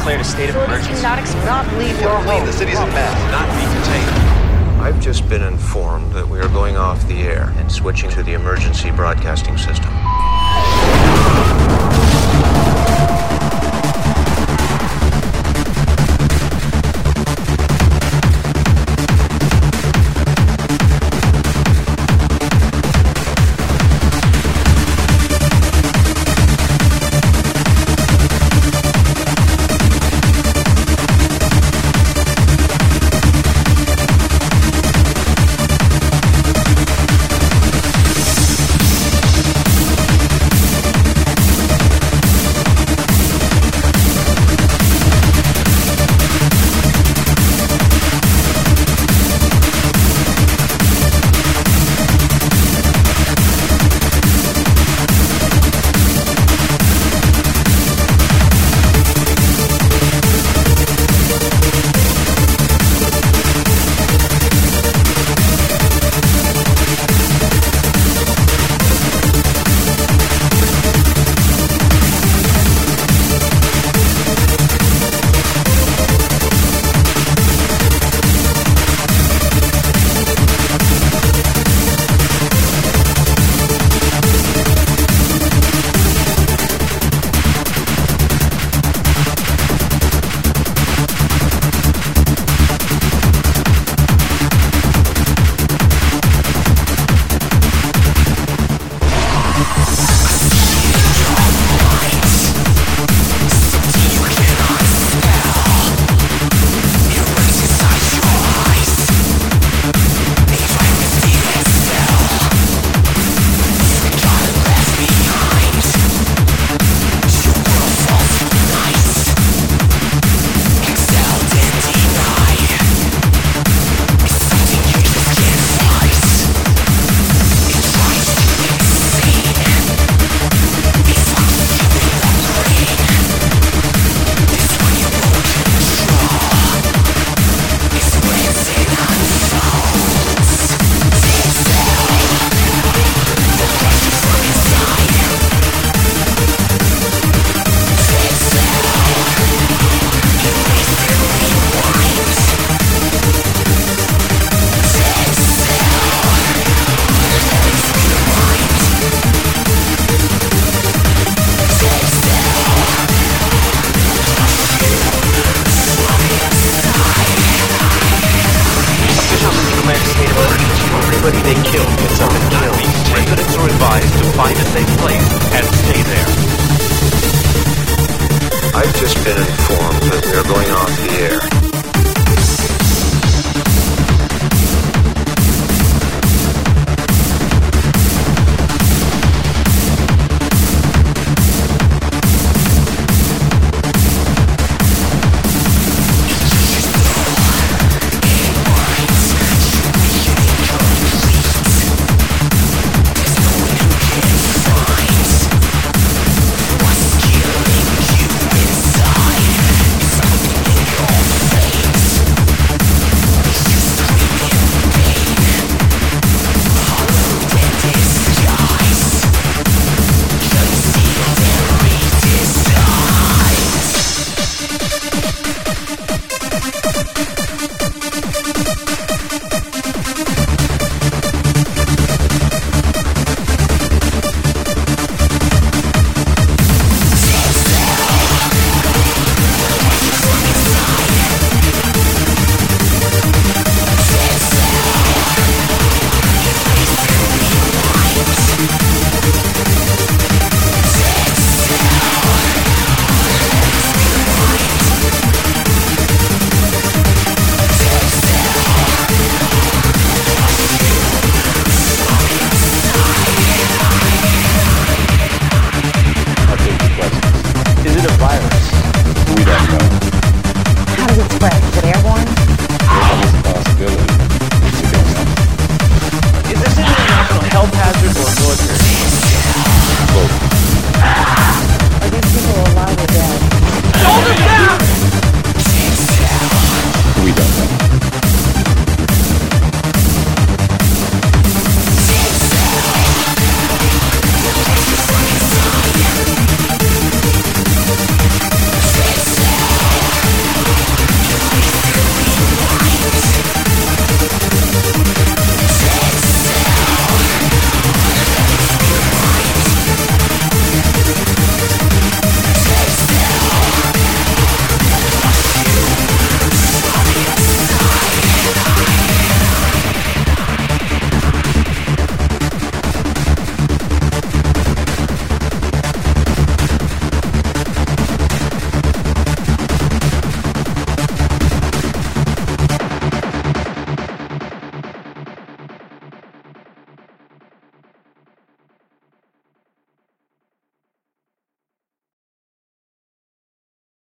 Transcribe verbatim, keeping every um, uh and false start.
declared a state of emergency. Cannot, not leave your home. The city's in mass, not be contained. I've just been informed that we are going off the air and switching to the emergency broadcasting system. Everybody they kill gets up and kills. Residents are advised to find a safe place and stay there. I've just been informed that we are going off the air.